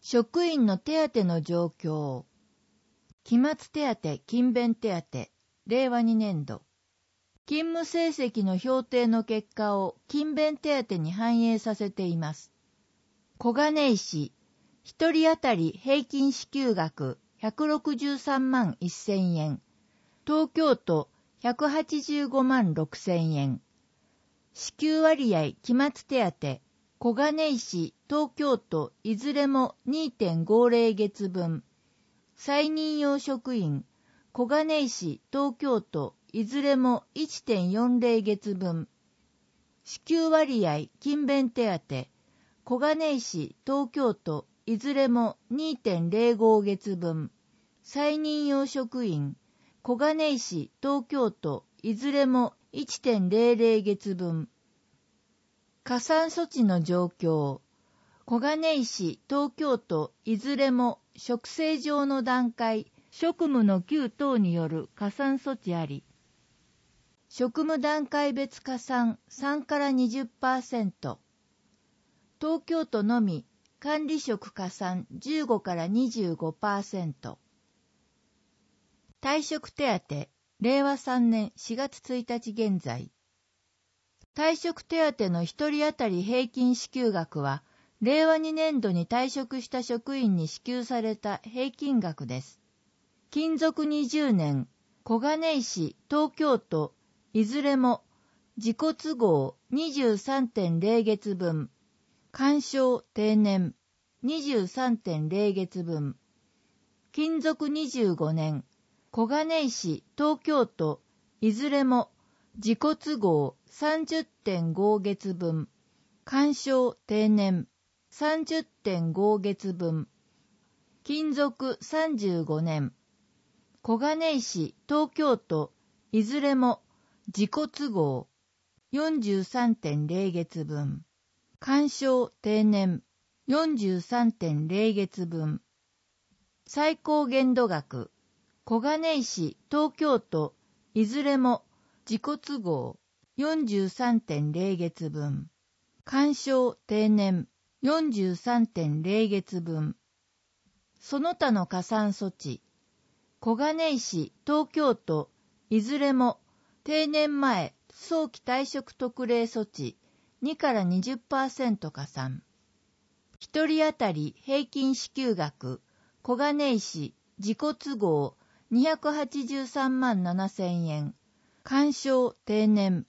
職員の手当の状況。期末手当、勤勉手当、令和2年度。勤務成績の評定の結果を勤勉手当に反映させています。小金井市、1人当たり平均支給額163万1000円。東京都185万6000円。支給割合期末手当、小金井市、東京都いずれも 2.50 月分。再任用職員、小金井市、東京都いずれも 1.40 月分。支給割合勤勉手当、小金井市、東京都いずれも 2.05 月分。再任用職員、小金井市、東京都いずれも 1.00 月分。加算措置の状況。小金井市、東京都いずれも職制上の段階、職務の給等による加算措置あり。職務段階別加算3から 20%。東京都のみ管理職加算15から 25%。退職手当、令和3年4月1日現在。退職手当の1人当たり平均支給額は、令和2年度に退職した職員に支給された平均額です。勤続20年、小金井市、東京都、いずれも、自己都合 23.0 月分、干渉定年 23.0 月分、勤続25年、小金井市、東京都、いずれも、自己都合 30.5 月分、干渉定年 30.5 月分、勤続35年、小金井市、東京都、いずれも自己都合 43.0 月分、干渉定年 43.0 月分、最高限度額、小金井市、東京都、いずれも自己都合 43.0 月分、干渉定年 43.0 月分。その他の加算措置。小金井市、東京都、いずれも定年前早期退職特例措置2から 20% 加算。1人当たり平均支給額、小金井市、自己都合283万7000円。干渉定年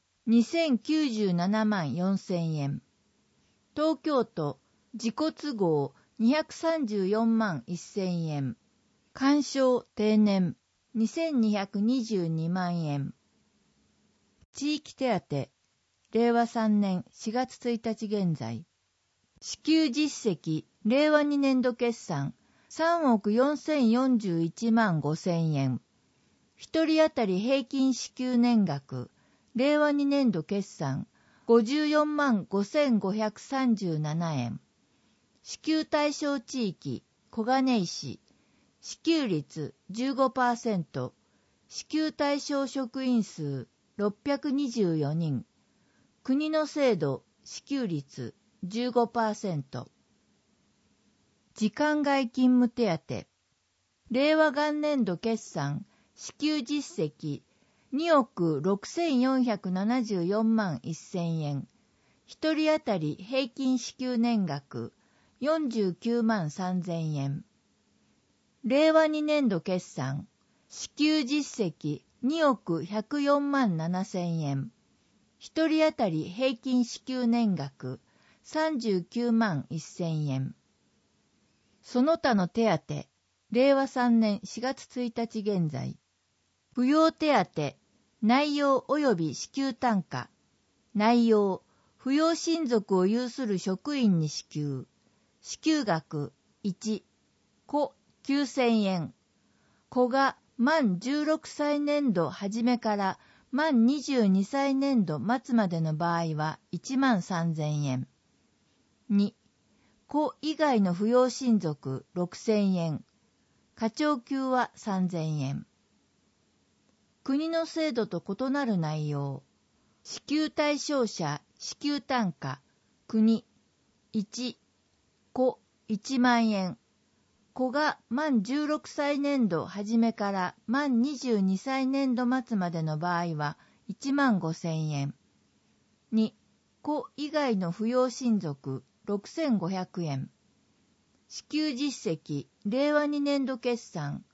2097万4000円。東京都自己都合234万1000円。干渉定年2222万円。地域手当、令和3年4月1日現在。支給実績、令和2年度決算3億4041万5000円。1人当たり平均支給年額、令和2年度決算54万5537円。支給対象地域、小金井市。支給率 15%。支給対象職員数624人。国の制度、支給率 15%。時間外勤務手当。令和元年度決算、支給実績2億6474万1000円。1人当たり平均支給年額49万3000円。令和2年度決算、支給実績2億104万7000円。1人当たり平均支給年額39万1000円。その他の手当、令和3年4月1日現在。扶養手当、内容及び支給単価。内容、扶養親族を有する職員に支給。支給額1、子9000円。子が満16歳年度初めから満22歳年度末までの場合は1万3000円。2、子以外の扶養親族6000円。課徴給は3000円。国の制度と異なる内容。支給対象者、支給単価、国、1、子1万円、 子が満16歳年度初めから満22歳年度末までの場合は15,000円。2、子以外の扶養親族6,500円。支給実績、令和2年度決算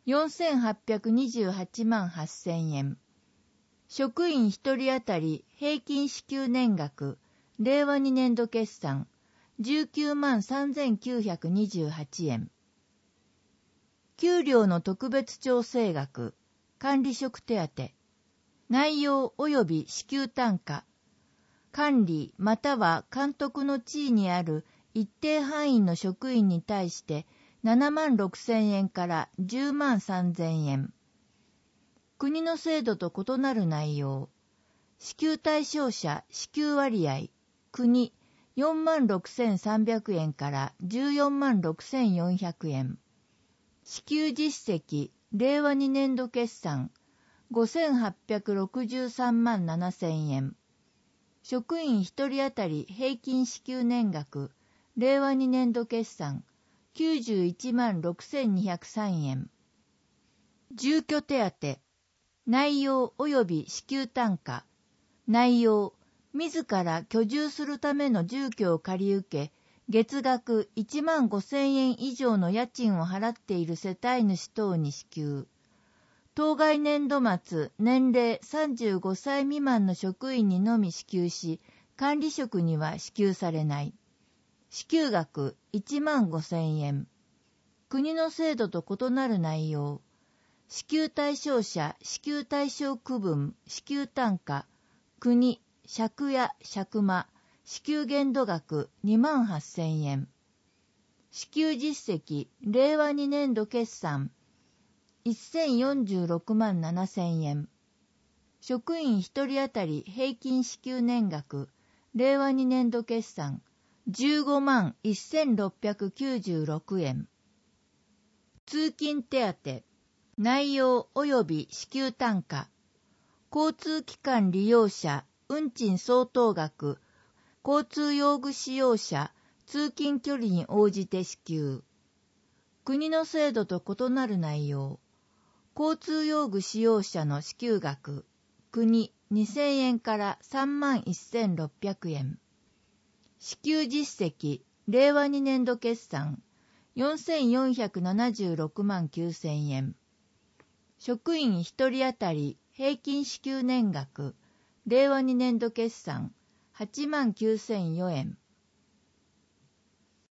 4,828万8,000円。職員1人当たり平均支給年額、令和2年度決算19万3,928円。給料の特別調整額、管理職手当、内容及び支給単価、管理または監督の地位にある一定範囲の職員に対して76,000円から10万3,000円。国の制度と異なる内容。支給対象者支給割合、国46,300円から146,400円。支給実績、令和2年度決算5,863万7,000円。職員1人当たり平均支給年額、令和2年度決算91万6,203円。住居手当、内容及び支給単価、内容、自ら居住するための住居を借り受け、月額15,000円以上の家賃を払っている世帯主等に支給。当該年度末、年齢35歳未満の職員にのみ支給し、管理職には支給されない。支給額15,000円。国の制度と異なる内容。支給対象者、支給対象区分、支給単価、国、借家、借間、支給限度額28,000円。支給実績、令和2年度決算1,046万7,000円。職員1人当たり平均支給年額、令和2年度決算15万1,696円。通勤手当、内容及び支給単価、交通機関利用者、運賃相当額、交通用具使用者、通勤距離に応じて支給。国の制度と異なる内容。交通用具使用者の支給額、国2,000円から31,600円。支給実績、令和2年度決算4,476万9,000円。職員1人当たり平均支給年額、令和2年度決算89,004円。